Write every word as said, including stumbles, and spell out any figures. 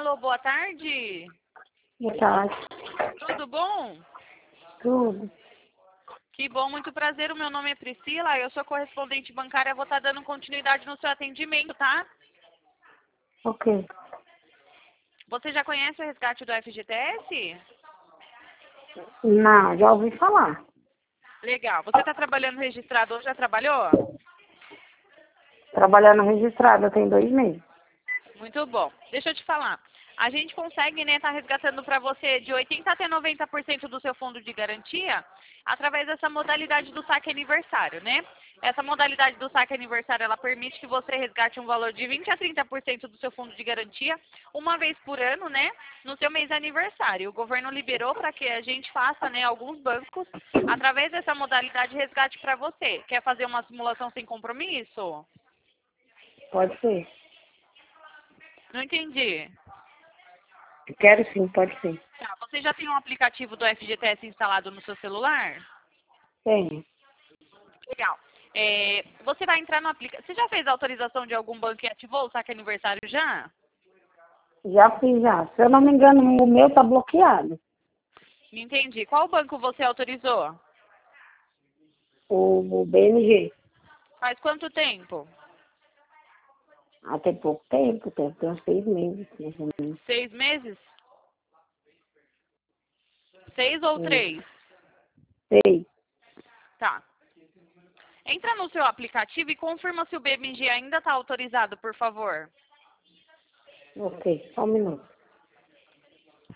Alô, boa tarde. Boa tarde. Tudo bom? Tudo. Que bom, muito prazer. O meu nome é Priscila, eu sou correspondente bancária, vou estar dando continuidade no seu atendimento, tá? Ok. Você já conhece o resgate do F G T S? Não, já ouvi falar. Legal. Você está trabalhando registrado ou já trabalhou? Trabalhando registrada tem dois meses. Muito bom. Deixa eu te falar. A gente consegue, né, estar resgatando para você de oitenta até noventa por cento do seu fundo de garantia através dessa modalidade do saque aniversário, né? Essa modalidade do saque aniversário, ela permite que você resgate um valor de vinte a trinta por cento do seu fundo de garantia uma vez por ano, né, no seu mês de aniversário. O governo liberou para que a gente faça, né, alguns bancos através dessa modalidade de resgate para você. Quer fazer uma simulação sem compromisso? Pode ser. Não entendi. Quero sim, pode ser. Tá, você já tem um aplicativo do F G T S instalado no seu celular? Tenho. Legal. É, você vai entrar no aplicativo. Você já fez a autorização de algum banco e ativou o saque aniversário já? Já fiz já. Se eu não me engano, o meu tá bloqueado. Entendi. Qual banco você autorizou? O, o B N G. Faz quanto tempo? Até pouco tempo, tem, tem uns seis meses. Mais ou menos. Seis meses? Seis ou É. três? Seis. Tá. Entra no seu aplicativo e confirma se o B M G ainda está autorizado, por favor. Ok, só um minuto.